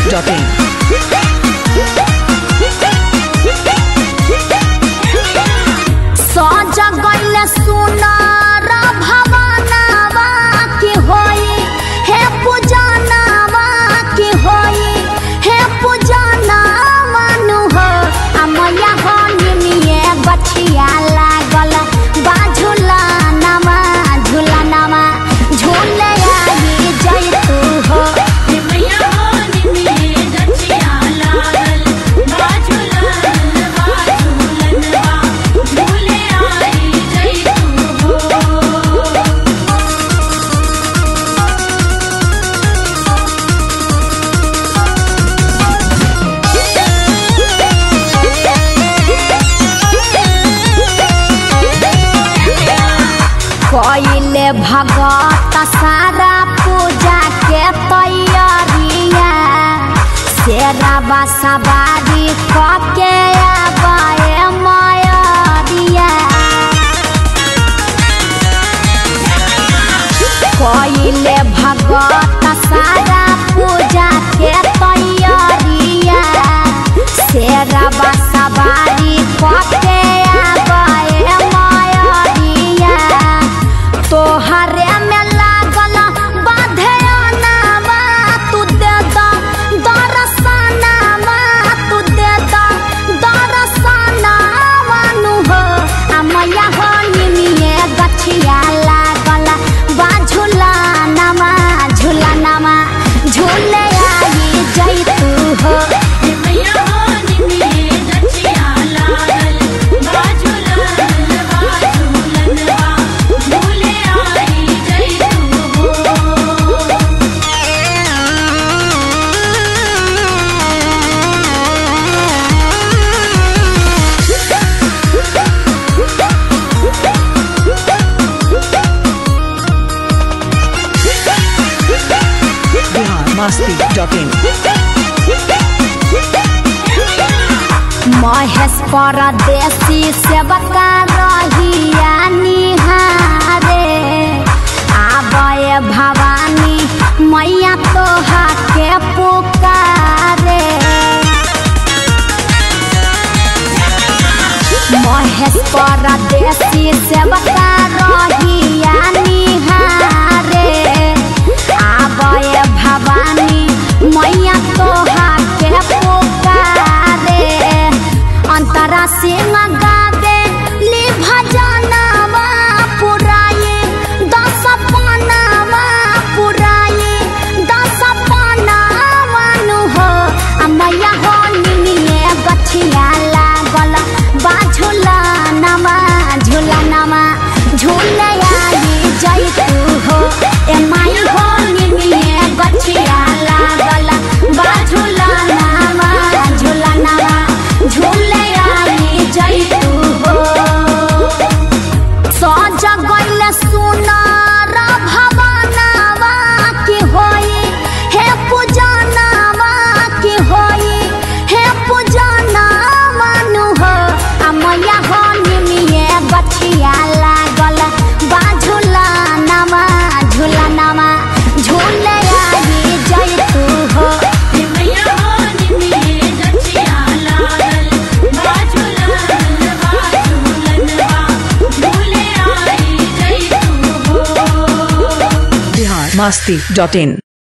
masti.in. सजा गइल सुनार भवनवा की होई हे पूजनवा की होई हे पूजनवा नु हो अमया हो निमिए बछिया लागल बाझुला नवा झूला नवा झूले आई जई तू हो निमिया हो निमिए बछिया लागल बाझुला नवा झूलनवा झूले आई जई तू हो। कइले भगत सारा पूजा के तैयारिया शेरवा सवारी कके आबाए मयरिया कइले भगत सारा पूजा के तैयारिया शेरवा सवारी कके आबाए मयरिया तोहरे में लागल बाधेनावा तू दे दर्शनवा तू दे दर्शनवा नु हो अमया हो निमिए गछिया लागल बाझुला नवा झूला नवा झूले आई जई तू हो निमिया हो निमिए बछिया लागल बाझुला नवा झूलनवा झूले आई जई तू हो। Bihar masti.in. महेश परदेसी सेवका रहिया निहारे आबे भवानी मैया तोहा के पुकारे महेश परदेसी सेवका रहिया निहारे आबे भवानी मैया तोहा के पुकारे अंतरा सिंह गावे ली भजनवा पुराई दस पनवा पुराई दस पनवा नु हो अमया हो निमिए बछिया लागल बाझुला नवा झूला नवा झूले आई जई तू हो ए माई हो निमिए बछिया लागल बाझुला नवा झूला नवा झूले आई जई तू हो सजा गइल सुनार भवनवा की होई हे पूजनवा की होई हे पूजनवा नु हो अमया हो निमिए बछिया लागल बाझुला नवा झूला नवा झूले आई जई तू हो निमिया हो निमिए बछिया लागल बाझुला नवा झूलनवा झूले आई जई तू हो। Bihar masti.in.